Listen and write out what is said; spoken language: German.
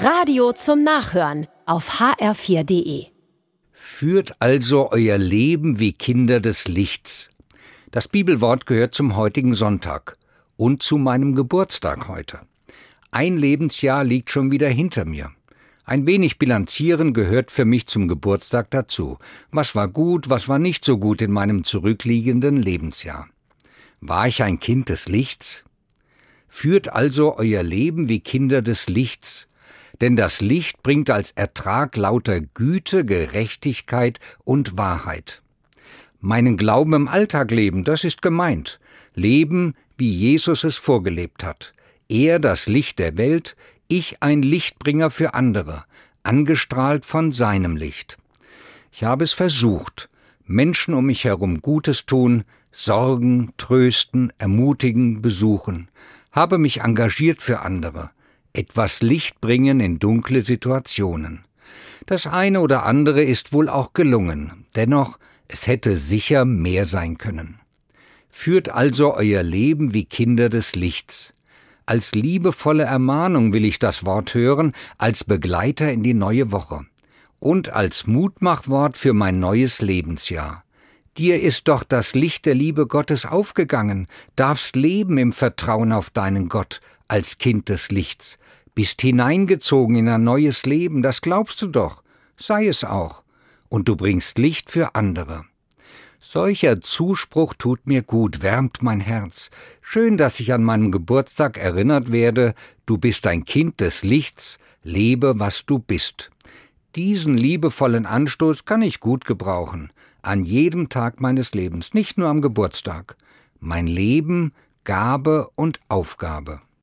Radio zum Nachhören auf hr4.de. Führt also euer Leben wie Kinder des Lichts. Das Bibelwort gehört zum heutigen Sonntag und zu meinem Geburtstag heute. Ein Lebensjahr liegt schon wieder hinter mir. Ein wenig bilanzieren gehört für mich zum Geburtstag dazu. Was war gut, was war nicht so gut in meinem zurückliegenden Lebensjahr? War ich ein Kind des Lichts? Führt also euer Leben wie Kinder des Lichts, denn das Licht bringt als Ertrag lauter Güte, Gerechtigkeit und Wahrheit. Meinen Glauben im Alltag leben, das ist gemeint. Leben, wie Jesus es vorgelebt hat. Er das Licht der Welt, ich ein Lichtbringer für andere, angestrahlt von seinem Licht. Ich habe es versucht, Menschen um mich herum Gutes tun, sorgen, trösten, ermutigen, besuchen, habe mich engagiert für andere, etwas Licht bringen in dunkle Situationen. Das eine oder andere ist wohl auch gelungen, dennoch, es hätte sicher mehr sein können. Führt also euer Leben wie Kinder des Lichts. Als liebevolle Ermahnung will ich das Wort hören, als Begleiter in die neue Woche und als Mutmachwort für mein neues Lebensjahr. Dir ist doch das Licht der Liebe Gottes aufgegangen, darfst leben im Vertrauen auf deinen Gott als Kind des Lichts, bist hineingezogen in ein neues Leben, das glaubst du doch, sei es auch, und du bringst Licht für andere. Solcher Zuspruch tut mir gut, wärmt mein Herz. Schön, dass ich an meinem Geburtstag erinnert werde, du bist ein Kind des Lichts, lebe, was du bist. Diesen liebevollen Anstoß kann ich gut gebrauchen, an jedem Tag meines Lebens, nicht nur am Geburtstag. Mein Leben, Gabe und Aufgabe.